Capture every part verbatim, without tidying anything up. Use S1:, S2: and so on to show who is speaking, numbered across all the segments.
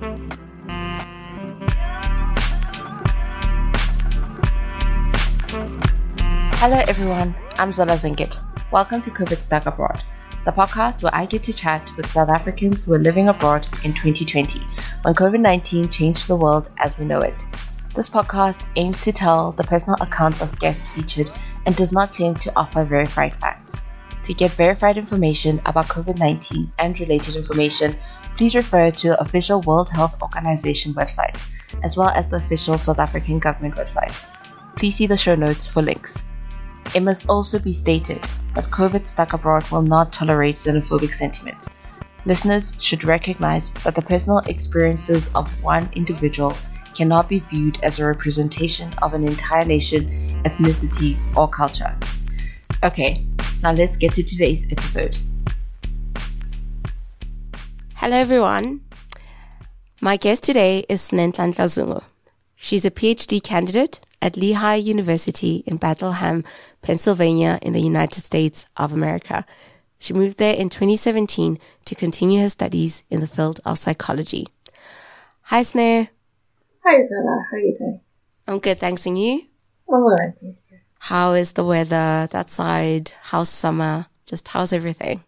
S1: Hello everyone, I'm Zola Zingit. Welcome to COVID Stuck Abroad, the podcast where I get to chat with South Africans who are living abroad in twenty twenty, when COVID nineteen changed the world as we know it. This podcast aims to tell the personal accounts of guests featured and does not claim to offer verified facts. To get verified information about COVID nineteen and related information, please refer to the official World Health Organization website, as well as the official South African government website. Please see the show notes for links. It must also be stated that COVID Stuck Abroad will not tolerate xenophobic sentiments. Listeners should recognize that the personal experiences of one individual cannot be viewed as a representation of an entire nation, ethnicity, or culture. Okay, now let's get to today's episode.
S2: Hello everyone. My guest today is Snenhlanhla Zungu. She's a PhD candidate at Lehigh University in Bethlehem, Pennsylvania in the United States of America. She moved there in twenty seventeen to continue her studies in the field of psychology. Hi Sneh.
S3: Hi Zola, how are you doing?
S2: I'm good, thanks, and you?
S3: I'm alright, thank you.
S2: How is the weather that side? How's summer? Just how's everything?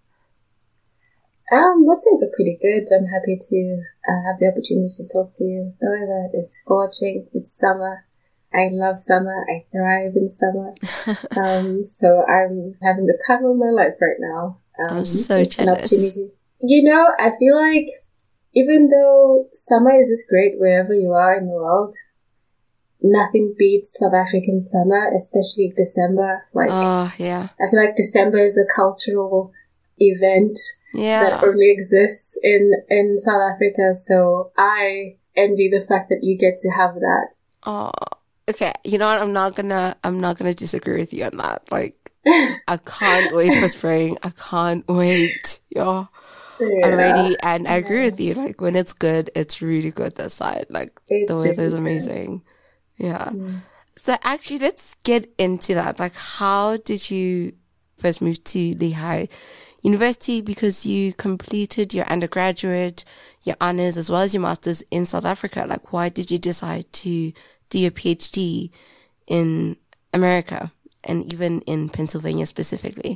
S3: Um, most things are pretty good. I'm happy to uh, have the opportunity to talk to you. The weather is scorching. It's summer. I love summer. I thrive in summer. um, so I'm having the time of my life right now. Um,
S2: I'm so
S3: it's
S2: jealous.
S3: An opportunity. You know, I feel like even though summer is just great wherever you are in the world, nothing beats South African summer, especially December. Like,
S2: oh, yeah.
S3: I feel like December is a cultural event
S2: yeah.
S3: that only exists in, in South Africa. So I envy the fact that you get to have that.
S2: Oh, okay. You know what? I'm not gonna, I'm not gonna disagree with you on that. Like, I can't wait for spring. I can't wait. Yeah.
S3: Yeah.
S2: I'm ready. And I agree
S3: Yeah.
S2: with you. Like, when it's good, it's really good this side. Like,
S3: It's
S2: the weather is
S3: really
S2: amazing. Yeah.
S3: Mm.
S2: So actually, let's get into that. Like, how did you first move to Lehigh University? Because you completed your undergraduate, your honors, as well as your master's in South Africa. Like, why did you decide to do your PhD in America and even in Pennsylvania specifically?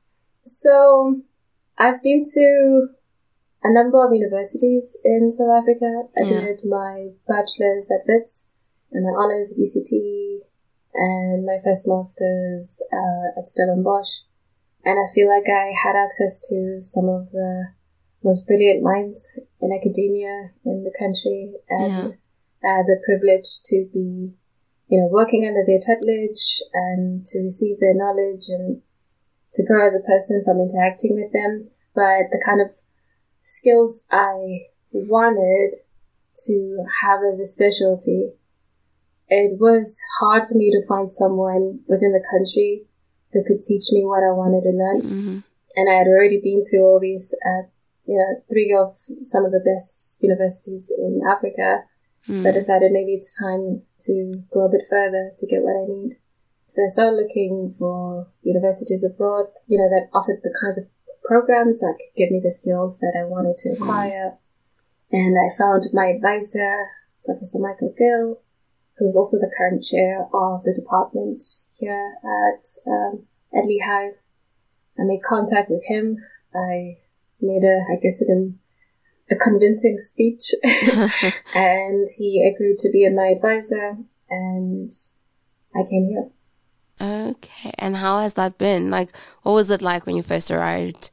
S3: So I've been to a number of universities in South Africa. I
S2: Yeah.
S3: did my bachelor's at Wits and my honors at U C T and my first master's uh, at Stellenbosch. And I feel like I had access to some of the most brilliant minds in academia in the country, and I had the privilege to be, you know, working under their tutelage and to receive their knowledge and to grow as a person from interacting with them. But the kind of skills I wanted to have as a specialty, it was hard for me to find someone within the country who could teach me what I wanted to learn.
S2: Mm-hmm.
S3: And I had already been to all these, uh, you know, three of some of the best universities in Africa.
S2: Mm-hmm.
S3: So I decided maybe it's time to go a bit further to get what I need. So I started looking for universities abroad, you know, that offered the kinds of programs that could give me the skills that I wanted to acquire. Mm-hmm. And I found my advisor, Professor Michael Gill, who is also the current chair of the department here at um, at Lehigh. I made contact with him. I made a, I guess, a, a convincing speech, and he agreed to be my advisor, and I came here.
S2: Okay, and how has that been? Like, what was it like when you first arrived?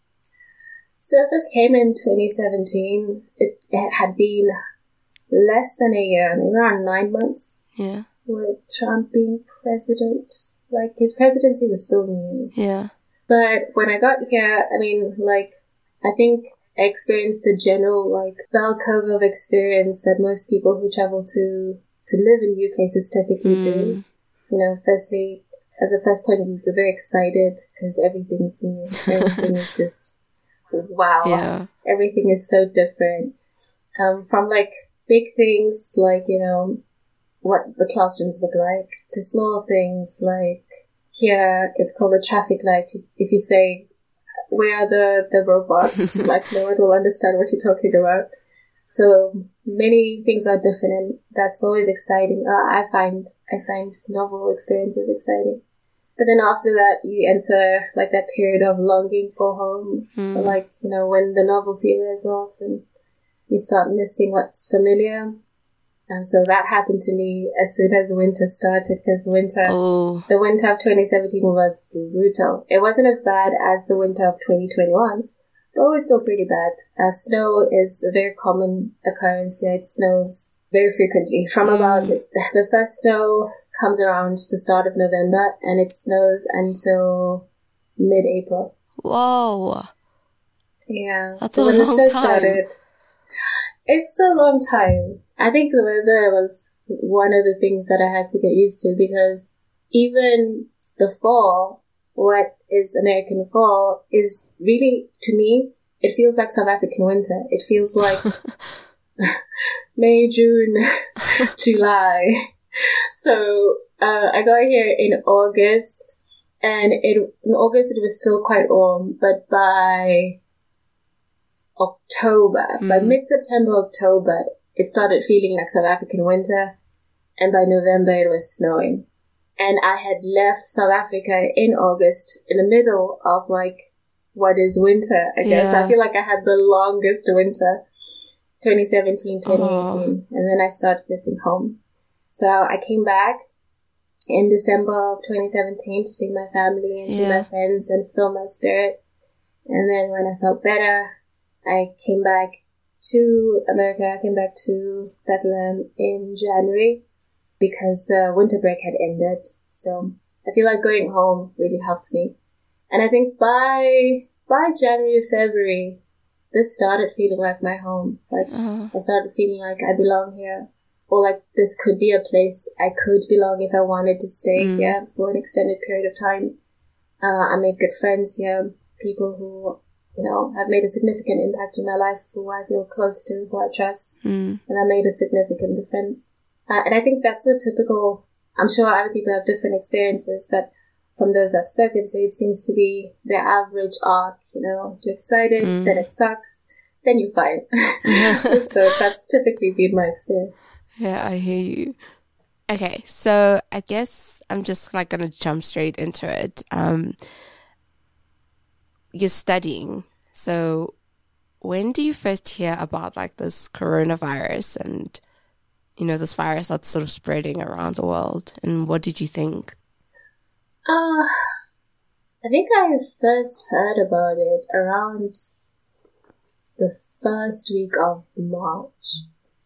S3: So I first came in twenty seventeen. It, it had been less than a year, maybe around nine months.
S2: Yeah.
S3: With Trump being president. Like, his presidency was still new.
S2: Yeah.
S3: But when I got here, I mean, like, I think I experienced the general, like, bell curve of experience that most people who travel to, to live in new places typically
S2: Mm.
S3: do. You know, firstly, at the first point, you're very excited because everything's new. Everything is just, wow.
S2: Yeah.
S3: Everything is so different. Um, from, like, big things like, you know, what the classrooms look like, to small things like, here it's called a traffic light. If you say, where are the, the robots, like no one will understand what you're talking about. So many things are different, and that's always exciting. Uh, I find, I find novel experiences exciting. But then after that, you enter like that period of longing for home,
S2: Mm.
S3: or like, you know, when the novelty wears off and you start missing what's familiar. Um, so that happened to me as soon as winter started, because winter,
S2: Oh.
S3: the winter of twenty seventeen was brutal. It wasn't as bad as the winter of twenty twenty-one, but it was still pretty bad. Uh, snow is a very common occurrence here. It snows very frequently. From
S2: Mm.
S3: about, it's, the first snow comes around the start of November, and it snows until mid-April.
S2: Whoa.
S3: Yeah.
S2: That's
S3: so
S2: a
S3: when the
S2: long
S3: snow
S2: time.
S3: started, it's a long time. I think the weather was one of the things that I had to get used to, because even the fall, what is American fall, is really, to me, it feels like South African winter. It feels like May, June, July. So uh, I got here in August, and it, in August it was still quite warm, but by October,
S2: Mm.
S3: by mid-September, October, it started feeling like South African winter, and by November it was snowing. And I had left South Africa in August, in the middle of like what is winter, I guess.
S2: Yeah.
S3: I feel like I had the longest winter, twenty seventeen, twenty eighteen, and then I started missing home. So I came back in December of twenty seventeen to see my family and see
S2: Yeah.
S3: my friends and fill my spirit. And then when I felt better, I came back to America. I came back to Bethlehem in January because the winter break had ended. So I feel like going home really helped me. And I think by by January, February, this started feeling like my home. Like
S2: Uh,
S3: I started feeling like I belong here. Or like this could be a place I could belong if I wanted to stay
S2: Mm.
S3: here for an extended period of time. Uh, I made good friends here, people who, you know, have made a significant impact in my life, who I feel close to, who I trust,
S2: mm.
S3: and that made a significant difference. Uh, and I think that's a typical, I'm sure other people have different experiences, but from those I've spoken to, it seems to be the average arc, you know, you're excited,
S2: Mm.
S3: then it sucks, then you're fine. So that's typically been my experience.
S2: Yeah, I hear you. Okay, so I guess I'm just like gonna jump straight into it. Um, you're studying, so when do you first hear about like this coronavirus and you know this virus that's sort of spreading around the world, and what did you think?
S3: Uh, I think I first heard about it around the first week of March,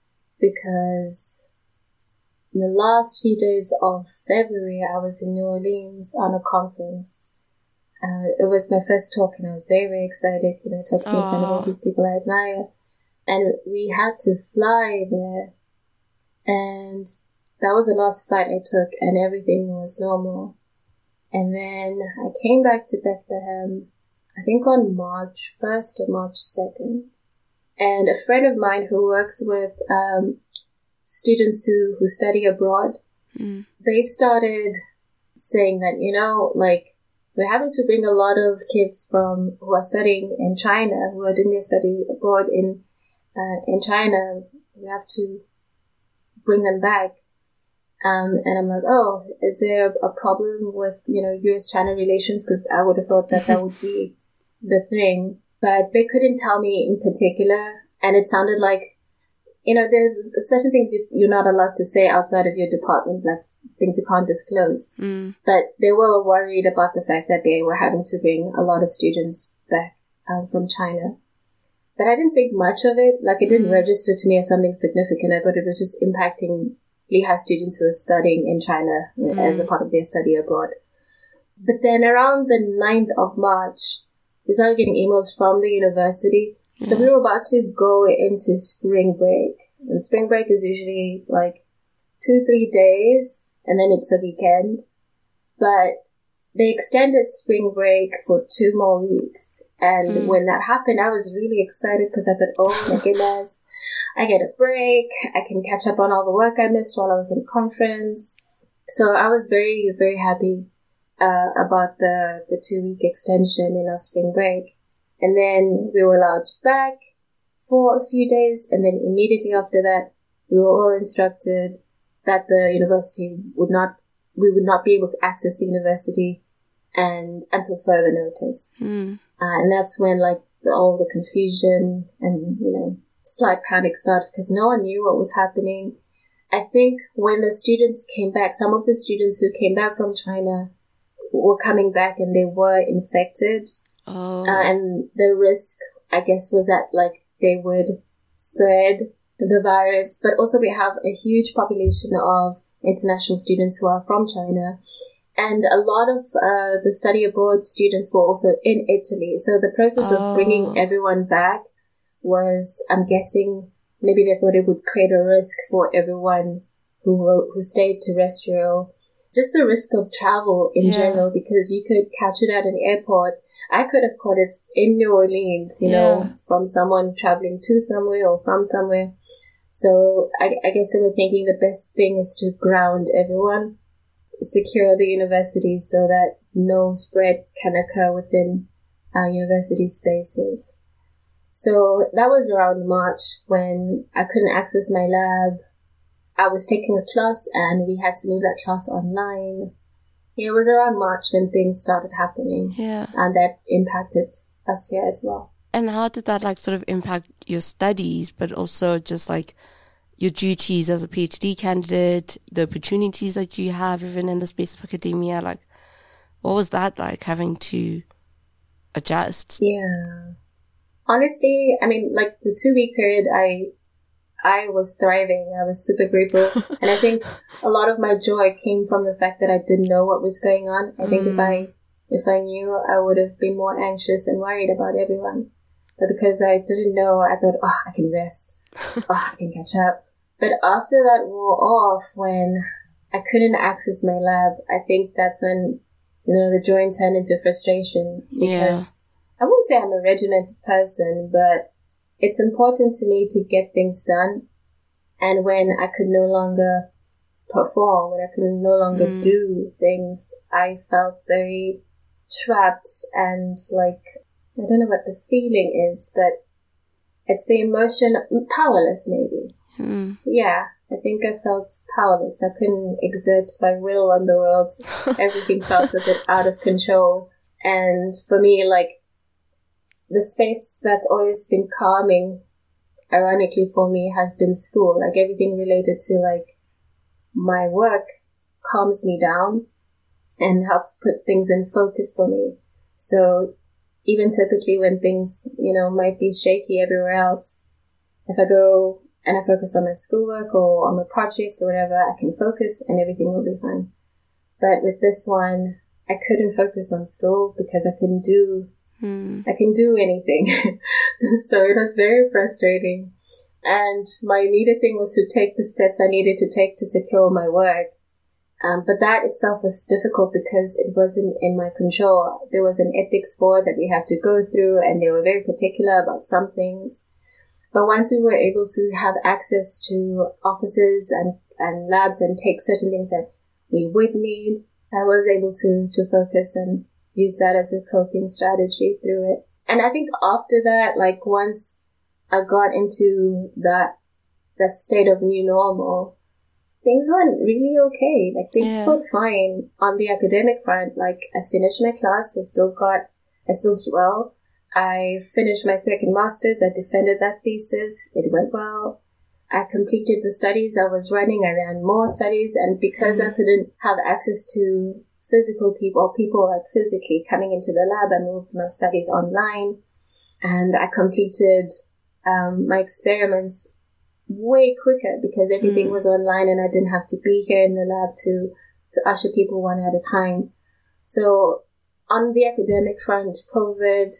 S3: because in the last few days of February, I was in New Orleans on a conference. Uh, it was my first talk, and I was very, very excited, you know, talking in front of all
S2: Aww.
S3: these people I admire. And we had to fly there, and that was the last flight I took, and everything was normal. And then I came back to Bethlehem, I think on March first or March second. And a friend of mine who works with um, students who, who study abroad,
S2: Mm.
S3: they started saying that, you know, like, we're having to bring a lot of kids from who are studying in China, who are doing their study abroad in uh, in China. We have to bring them back. Um, and I'm like, oh, is there a problem with, you know, U S China relations? Because I would have thought that that would be the thing. But they couldn't tell me in particular. And it sounded like, you know, there's certain things you, you're not allowed to say outside of your department, like things you can't disclose.
S2: Mm.
S3: But they were worried about the fact that they were having to bring a lot of students back um, from China. But I didn't think much of it. Like, it didn't
S2: Mm.
S3: register to me as something significant. I thought it was just impacting Lehigh students who are studying in China you know, as a part of their study abroad. But then around the ninth of March, we started getting emails from the university. So we were about to go into spring break. And spring break is usually like two, three days, and then it's a weekend. But they extended spring break for two more weeks. And
S2: Mm.
S3: when that happened, I was really excited because I thought, oh my goodness, I get a break. I can catch up on all the work I missed while I was in conference. So I was very, very happy uh, about the, the two-week extension in our spring break. And then we were allowed back. for a few days, and then immediately after that, we were all instructed that the university would not, we would not be able to access the university and until further notice.
S2: Mm.
S3: Uh, and that's when like the, all the confusion and, you know, slight panic started because no one knew what was happening. I think when the students came back, some of the students who came back from China were coming back and they were infected.
S2: Oh.
S3: Uh, and the risk, I guess, was that like they would spread the virus. But also we have a huge population of international students who are from China. And a lot of uh, the study abroad students were also in Italy. So the process
S2: Oh.
S3: of bringing everyone back was, I'm guessing, maybe they thought it would create a risk for everyone who were, who stayed terrestrial. Just the risk of travel in
S2: Yeah.
S3: general, because you could catch it at an airport. I could have caught it in New Orleans, you
S2: Yeah.
S3: know, from someone traveling to somewhere or from somewhere. So I, I guess they were thinking the best thing is to ground everyone, secure the universities so that no spread can occur within uh, university spaces. So that was around March when I couldn't access my lab. I was taking a class and we had to move that class online. It was around March when things started happening.
S2: Yeah.
S3: And that impacted us here as well.
S2: And how did that like sort of impact your studies, but also just like your duties as a PhD candidate, the opportunities that you have even in the space of academia? Like, what was that like, having to adjust?
S3: Yeah. Honestly, I mean, like the two week period, I, I was thriving. I was super grateful. And I think a lot of my joy came from the fact that I didn't know what was going on. I think
S2: Mm.
S3: if I, if I knew, I would have been more anxious and worried about everyone. But because I didn't know, I thought, oh, I can rest. Oh, I can catch up. But after that wore off, when I couldn't access my lab, I think that's when, you know, the joy turned into frustration. Because I wouldn't say I'm a regimented person, but it's important to me to get things done. And when I could no longer perform, when I could no longer
S2: Mm.
S3: do things, I felt very trapped and like, I don't know what the feeling is, but it's the emotion, powerless maybe.
S2: Mm.
S3: Yeah, I think I felt powerless. I couldn't exert my will on the world. Everything felt a bit out of control. And for me, like, the space that's always been calming, ironically for me, has been school. Like, everything related to, like, my work calms me down and helps put things in focus for me. So even typically when things, you know, might be shaky everywhere else, if I go and I focus on my schoolwork or on my projects or whatever, I can focus and everything will be fine. But with this one, I couldn't focus on school because I couldn't do,
S2: Mm.
S3: I couldn't do anything. So it was very frustrating. And my immediate thing was to take the steps I needed to take to secure my work. Um, but that itself was difficult because it wasn't in my control. There was an ethics board that we had to go through and they were very particular about some things. But once we were able to have access to offices and, and labs and take certain things that we would need, I was able to, to focus and use that as a coping strategy through it. And I think after that, like once I got into that, that state of new normal, things went really okay. Like things
S2: Yeah.
S3: went fine on the academic front. Like I finished my class. I still got, I still did well. I finished my second master's. I defended that thesis. It went well. I completed the studies I was running. I ran more studies. And because I couldn't have access to physical people, people like physically coming into the lab, I moved my studies online. And I completed um, my experiments way quicker because everything
S2: Mm.
S3: was online and I didn't have to be here in the lab to, to usher people one at a time. So on the academic front, COVID,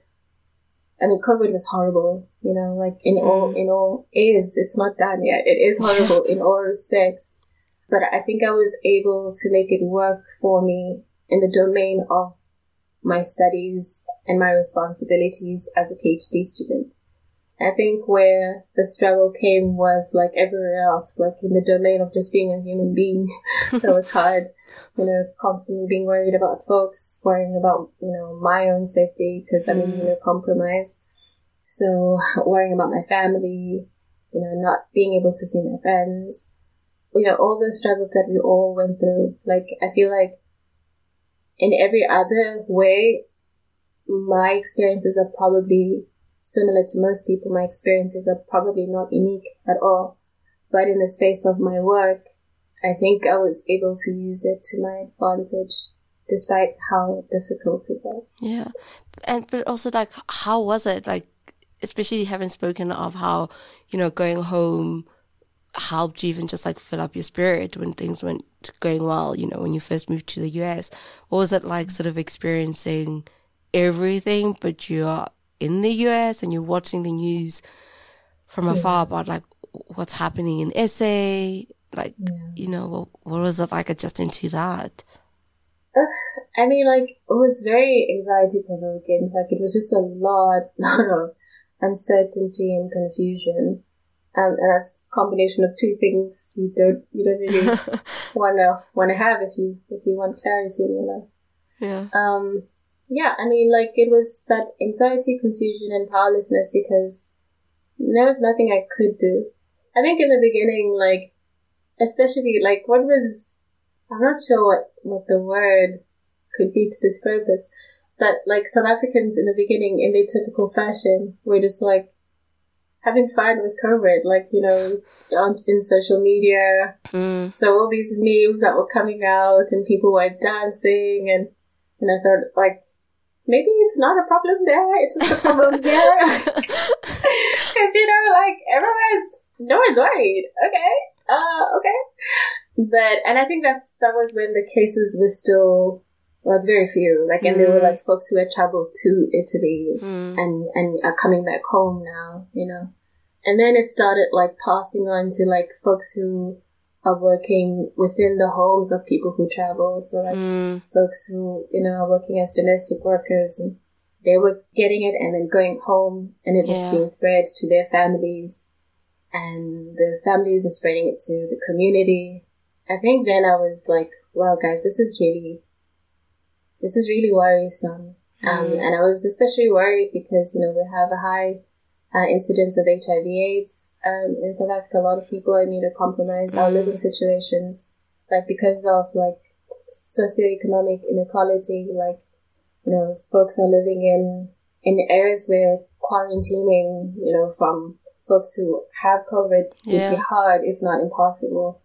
S3: I mean, COVID was horrible, you know, like in
S2: Mm.
S3: all, in all is, it's not done yet. It is horrible in all respects. But I think I was able to make it work for me in the domain of my studies and my responsibilities as a PhD student. I think where the struggle came was like everywhere else, like in the domain of just being a human being. That was hard, you know, constantly being worried about folks, worrying about, you know, my own safety because I'm
S2: Mm.
S3: immunocompromised. So worrying about my family, you know, not being able to see my friends, you know, all those struggles that we all went through. Like, I feel like in every other way, my experiences are probably similar to most people. My experiences are probably not unique at all. But in the space of my work, I think I was able to use it to my advantage, despite how difficult it was.
S2: Yeah. And, but also, like, how was it? Like, especially having spoken of how, you know, going home helped you even just like fill up your spirit when things weren't going well, you know, when you first moved to the U S. What was it like sort of experiencing everything, but you're in the U S and you're watching the news from afar yeah. about like what's happening in S A? Like, yeah. you know, what, what was it like adjusting to that?
S3: Uh, I mean, like, it was very anxiety provoking. Like, it was just a lot, lot of uncertainty and confusion. Um, and that's a combination of two things you don't, you don't really wanna, wanna have if you, if you want clarity in your life.
S2: Yeah.
S3: Um, yeah, I mean, like, it was that anxiety, confusion, and powerlessness because there was nothing I could do. I think in the beginning, like, especially, like, what was, I'm not sure what, what the word could be to describe this, but, like, South Africans in the beginning, in their typical fashion, were just, like, having fun with COVID, like, you know, on, in social media.
S2: Mm.
S3: So all these memes that were coming out and people were dancing and, and I thought, like, maybe it's not a problem there, it's just a problem here. Because, you know, like, everyone's, no one's worried. Okay, uh, okay. But, and I think that's, that was when the cases were still, like, very few. Like, and mm. there were, like, folks who had traveled to Italy
S2: mm.
S3: and, and are coming back home now, you know. And then it started, like, passing on to, like, folks who are working within the homes of people who travel. So, like,
S2: mm.
S3: folks who, you know, are working as domestic workers and they were getting it and then going home and it was
S2: yeah.
S3: being spread to their families and the families are spreading it to the community. I think then I was like, well, guys, this is really, this is really worrisome.
S2: Mm.
S3: Um, and I was especially worried because, you know, we have a high uh, incidence of H I V AIDS. Um, in South Africa, a lot of people are immunocompromised.
S2: Mm.
S3: Our living situations, like, because of, like, socioeconomic inequality, like, you know, folks are living in, in areas where quarantining, you know, from folks who have COVID
S2: yeah.
S3: would be hard, if not impossible.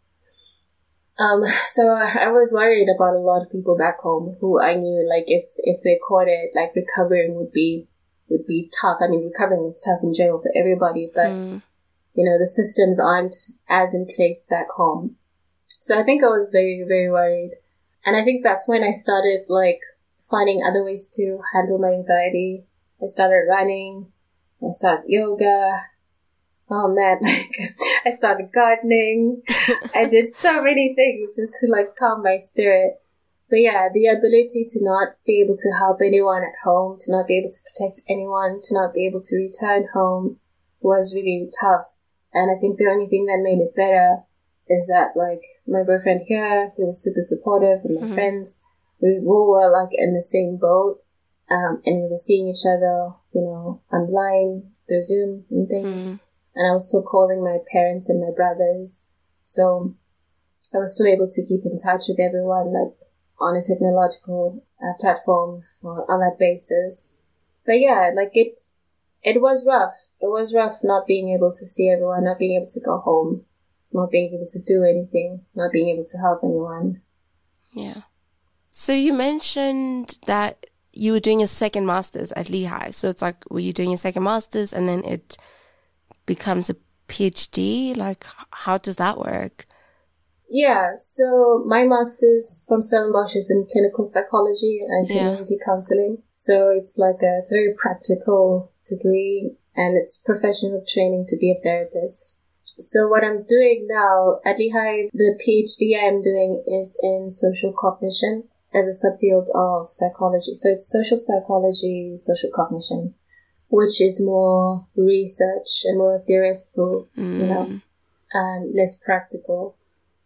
S3: Um, so I was worried about a lot of people back home who I knew, like, if, if they caught it, like, recovering would be, would be tough. I mean, recovering is tough in general for everybody, but,
S2: mm.
S3: you know, the systems aren't as in place back home. So I think I was very, very worried. And I think that's when I started, like, finding other ways to handle my anxiety. I started running. I started yoga. Oh man, like, I started gardening. I did so many things just to, like, calm my spirit. But yeah, the ability to not be able to help anyone at home, to not be able to protect anyone, to not be able to return home was really tough. And I think the only thing that made it better is that, like, my boyfriend here, he was super supportive, and my mm-hmm. friends, we all were, like, in the same boat. Um, and we were seeing each other, you know, online, through Zoom and things. Mm-hmm. And I was still calling my parents and my brothers. So I was still able to keep in touch with everyone, like, on a technological uh, platform or on that basis. But yeah, like, it, it was rough. It was rough not being able to see everyone, not being able to go home, not being able to do anything, not being able to help anyone.
S2: Yeah. So you mentioned that you were doing a second master's at Lehigh. So it's like, were you doing a second master's and then it becomes a PhD? Like, how does that work?
S3: Yeah, so my master's from Stellenbosch is in clinical psychology and community yeah. counseling. So it's like a, it's a very practical degree and it's professional training to be a therapist. So what I'm doing now at Lehigh, the PhD I'm doing is in social cognition as a subfield of psychology. So it's social psychology, social cognition, which is more research and more theoretical, mm. you know, and less practical.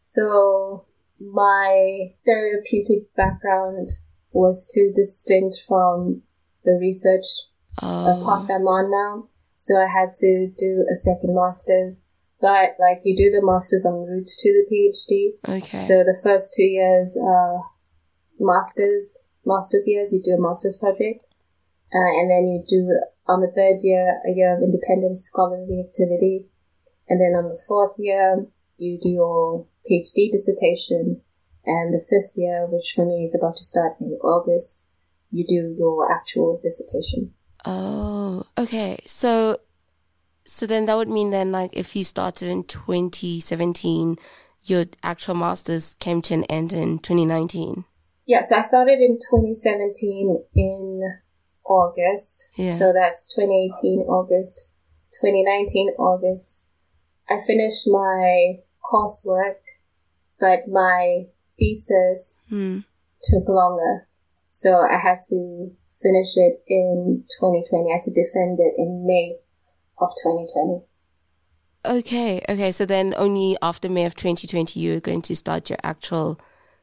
S3: So my therapeutic background was too distinct from the research
S2: oh.
S3: path I'm on now. So I had to do a second master's. But, like, you do the master's en route to the PhD.
S2: Okay.
S3: So the first two years are master's, master's years, you do a master's project. Uh, and then you do, on the third year, a year of independent scholarly activity. And then on the fourth year, you do your PhD dissertation. And the fifth year, which for me is about to start in August, you do your actual dissertation.
S2: Oh, okay. So, so then that would mean then, like, if you started in twenty seventeen, your actual master's came to an end in twenty nineteen.
S3: Yeah, so I started in twenty seventeen in August.
S2: Yeah.
S3: So that's twenty eighteen August, twenty nineteen August. I finished my coursework, but my thesis
S2: Hmm.
S3: took longer. So I had to finish it in twenty twenty. I had to defend it in May of twenty twenty.
S2: Okay, okay. So then only after May of twenty twenty, you're going to start your actual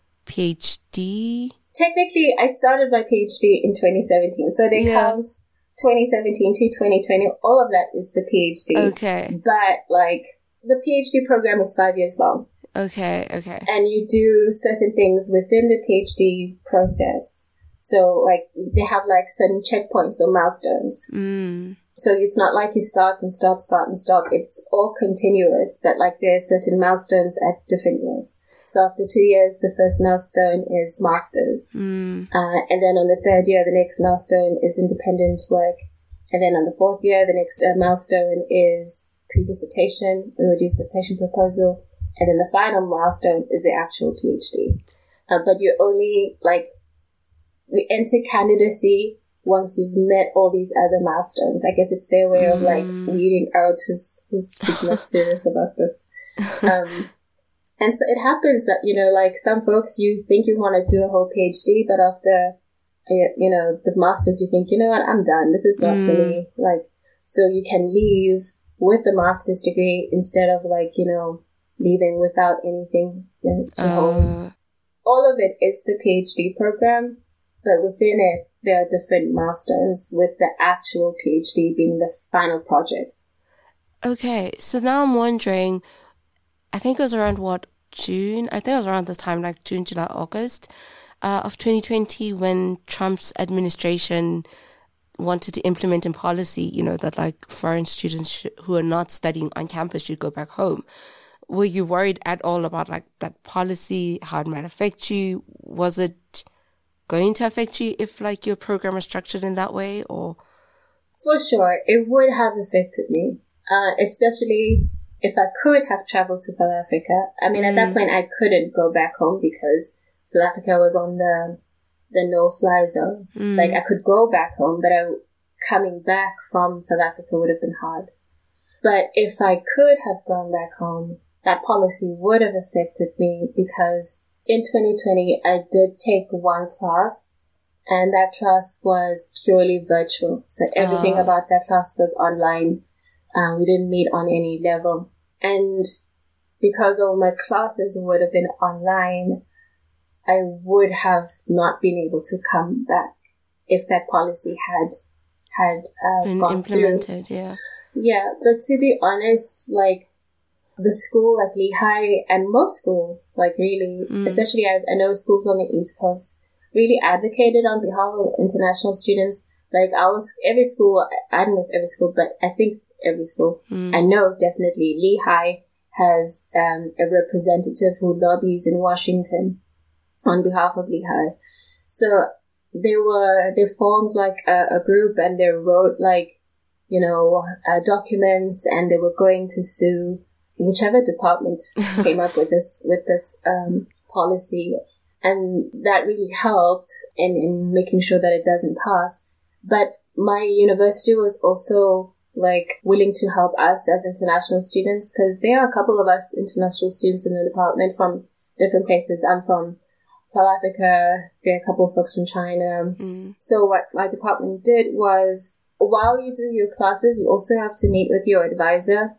S2: PhD?
S3: Technically, I started my PhD in twenty seventeen. So they
S2: Yeah.
S3: count twenty seventeen to twenty twenty. All of that is the PhD.
S2: Okay,
S3: But, like, the PhD program is five years long.
S2: okay, okay.
S3: And you do certain things within the PhD process. So, like, they have, like, certain checkpoints or milestones.
S2: Mm.
S3: So it's not like you start and stop, start and stop. It's all continuous, but, like, there are certain milestones at different years. So after two years, the first milestone is masters.
S2: Mm.
S3: Uh, and then on the third year, the next milestone is independent work. And then on the fourth year, the next uh, milestone is pre-dissertation. We will do dissertation proposal. And then the final milestone is the actual PhD. Uh, but you only, like, we enter candidacy once you've met all these other milestones. I guess it's their way of, like, weeding out who's, who's, who's not serious about this. Um, and so it happens that, you know, like, some folks, you think you want to do a whole PhD, but after, you know, the master's, you think, you know what, I'm done. This is not
S2: Mm.
S3: for me. Like, so you can leave with the master's degree instead of, like, you know, leaving without anything, you know, to hold.
S2: Uh,
S3: All of it is the PhD program, but within it, there are different milestones, with the actual PhD being the final project.
S2: okay, so now I'm wondering, I think it was around what, June? I think it was around the time, like June, July, August uh, of twenty twenty, when Trump's administration wanted to implement in policy, you know, that like foreign students sh- who are not studying on campus should go back home. Were you worried at all about like that policy, how it might affect you? Was it going to affect you if like your program was structured in that way, or?
S3: For sure, it would have affected me, uh, especially if I could have traveled to South Africa. I mean,
S2: Mm.
S3: at that point, I couldn't go back home because South Africa was on the the no-fly zone.
S2: Mm.
S3: Like, I could go back home, but I, coming back from South Africa would have been hard. But if I could have gone back home, that policy would have affected me, because in twenty twenty, I did take one class, and that class was purely virtual. So everything
S2: Oh.
S3: about that class was online. Uh, we didn't meet on any level. And because all my classes would have been online, I would have not been able to come back if that policy had had uh,
S2: Been
S3: gone through.
S2: implemented, yeah.
S3: Yeah, but to be honest, like, the school at Lehigh and most schools, like, really,
S2: Mm.
S3: especially I, I know schools on the East Coast, really advocated on behalf of international students. Like, I was, every school, I don't know if every school, but I think every school,
S2: Mm.
S3: I know definitely Lehigh has um, a representative who lobbies in Washington on behalf of Lehigh. So they were, they formed like a, a group, and they wrote like, you know, uh, documents, and they were going to sue whichever department came up with this, with this um, policy. And that really helped in, in making sure that it doesn't pass. But my university was also like willing to help us as international students, because there are a couple of us international students in the department from different places. I'm from South Africa. There are a couple of folks from China.
S2: Mm.
S3: So what my department did was, while you do your classes, you also have to meet with your advisor.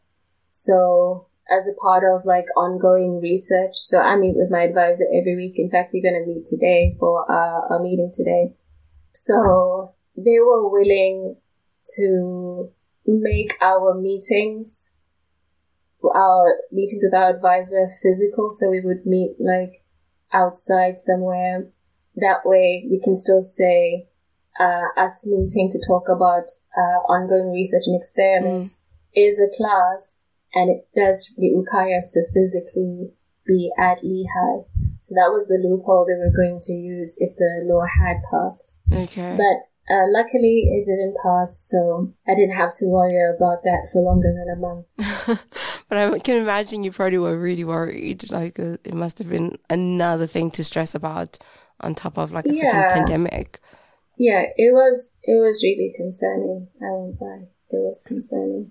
S3: So as a part of like ongoing research, so I meet with my advisor every week. In fact, we're going to meet today for uh, our meeting today. So they were willing to make our meetings, our meetings with our advisor physical. So we would meet like outside somewhere. That way we can still say, uh, us meeting to talk about, uh, ongoing research and experiments mm. is a class, and it does require us to physically be at Lehigh. So that was the loophole they were going to use if the law had passed.
S2: Okay.
S3: But uh, luckily it didn't pass, so I didn't have to worry about that for longer than a month.
S2: But I can imagine you probably were really worried. Like, uh, it must have been another thing to stress about on top of like a
S3: yeah.
S2: freaking pandemic.
S3: Yeah, it was, it was really concerning. I won't lie. It was concerning.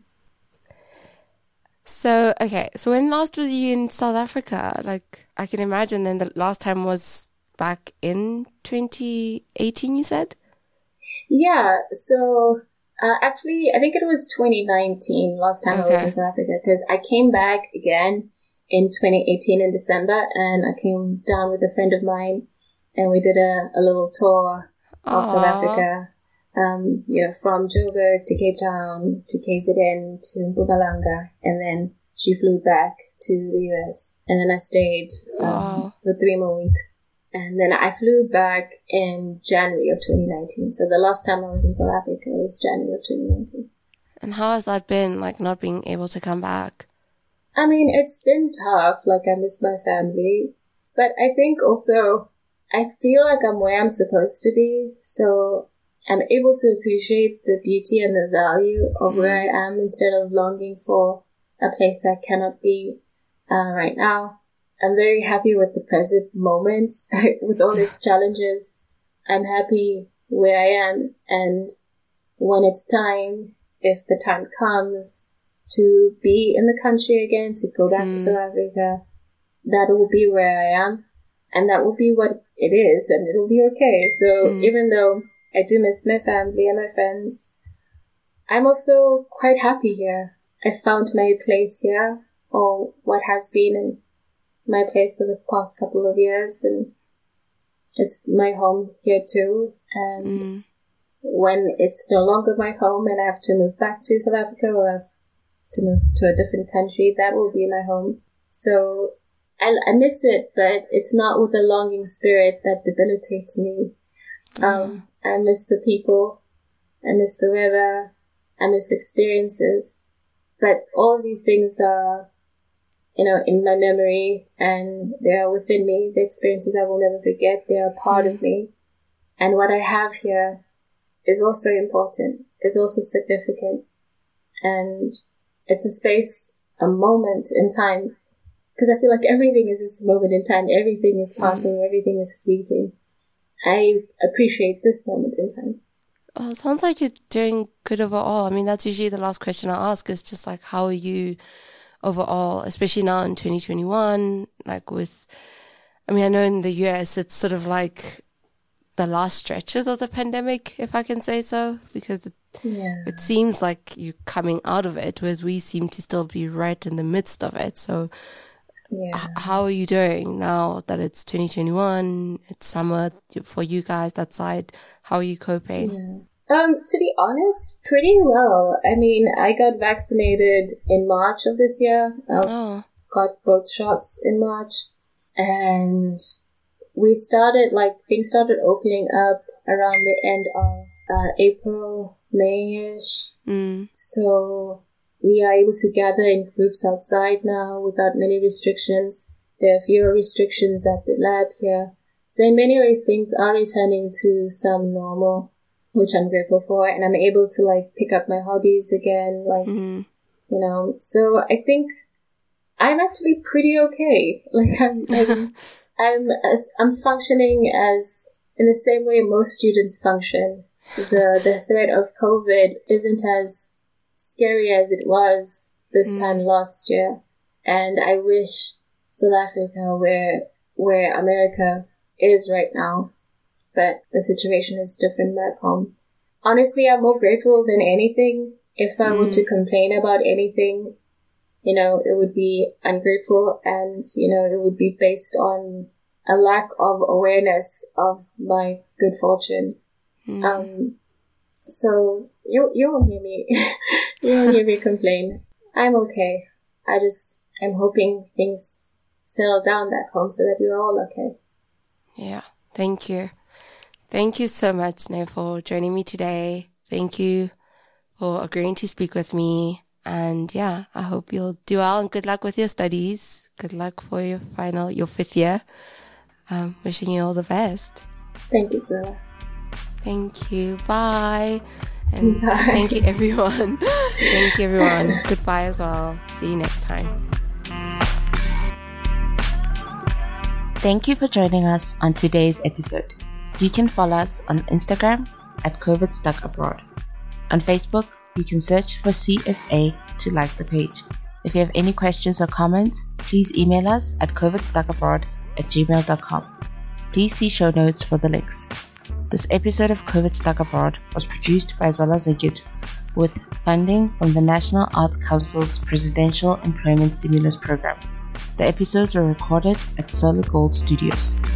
S2: So, okay. So when last was you in South Africa? Like, I can imagine then the last time was back in twenty eighteen, you said?
S3: Yeah. So, uh, actually, I think it was twenty nineteen last time okay. I was in South Africa, because I came back again in twenty eighteen in December, and I came down with a friend of mine, and we did a, a little tour of Aww. South Africa. Um, you know, from Joburg to Cape Town to K Z N to Mpumalanga, and then she flew back to the U S, and then I stayed um, wow. for three more weeks, and then I flew back in January of twenty nineteen. So the last time I was in South Africa was January of twenty nineteen.
S2: And how has that been, like, not being able to come back?
S3: I mean, it's been tough. Like, I miss my family, but I think also I feel like I'm where I'm supposed to be, so I'm able to appreciate the beauty and the value of where I am instead of longing for a place I cannot be uh, right now. I'm very happy with the present moment with all its challenges. I'm happy where I am, and when it's time, if the time comes to be in the country again, to go back mm. to South Africa, that will be where I am, and that will be what it is, and it'll be okay. So mm. even though I do miss my family and my friends, I'm also quite happy here. I found my place here, or what has been in my place for the past couple of years, and it's my home here too. And mm. when it's no longer my home and I have to move back to South Africa, or I have to move to a different country, that will be my home. So I, I miss it, but it's not with a longing spirit that debilitates me. Mm. Um, I miss the people, I miss the weather, I miss experiences, but all of these things are, you know, in my memory, and they are within me. The experiences I will never forget, they are part mm. of me. And what I have here is also important, is also significant. And it's a space, a moment in time, because I feel like everything is just a moment in time. Everything is passing, mm. everything is fleeting. I appreciate this moment in time.
S2: Oh, it sounds like you're doing good overall. I mean, that's usually the last question I ask, is just like, how are you overall, especially now in twenty twenty-one, like with, I mean, I know in the U S it's sort of like the last stretches of the pandemic, if I can say so, because it, yeah. it seems like you're coming out of it, whereas we seem to still be right in the midst of it. So yeah. h- how are you doing now that it's twenty twenty-one, it's summer for you guys, that side? How are you coping?
S3: Yeah. Um, to be honest, pretty well. I mean, I got vaccinated in March of this year. I oh. got both shots in March. And we started, like, things started opening up around the end of uh, April, May-ish.
S2: Mm.
S3: So we are able to gather in groups outside now without many restrictions. There are fewer restrictions at the lab here. So in many ways, things are returning to some normal, which I'm grateful for. And I'm able to, like, pick up my hobbies again, like, mm-hmm. you know. So I think I'm actually pretty okay. Like, I'm, I'm, I'm, as, I'm functioning as, in the same way most students function. The, the threat of COVID isn't as scary as it was this mm. time last year. And I wish South Africa where, where America is right now. But the situation is different back home. Honestly, I'm more grateful than anything. If I mm. were to complain about anything, you know, it would be ungrateful, and, you know, it would be based on a lack of awareness of my good fortune. Mm. Um, So you you won't hear me you won't hear me complain. I'm okay. I just I'm hoping things settle down back home so that we're all okay.
S2: Yeah, thank you. Thank you so much, Ne, for joining me today. Thank you for agreeing to speak with me. And yeah, I hope you'll do well and good luck with your studies. Good luck for your final, your fifth year. Um, wishing you all the best.
S3: Thank you, Sarah.
S2: Thank you. Bye. And
S3: Bye.
S2: Thank you, everyone. Thank you, everyone. Goodbye as well. See you next time.
S1: Thank you for joining us on today's episode. You can follow us on Instagram at COVID Stuck Abroad. On Facebook, you can search for C S A to like the page. If you have any questions or comments, please email us at covidstuckabroad at gmail dot com. Please see show notes for the links. This episode of COVID Stuck Abroad was produced by Zola Zigit with funding from the National Arts Council's Presidential Employment Stimulus Program. The episodes were recorded at Solar Gold Studios.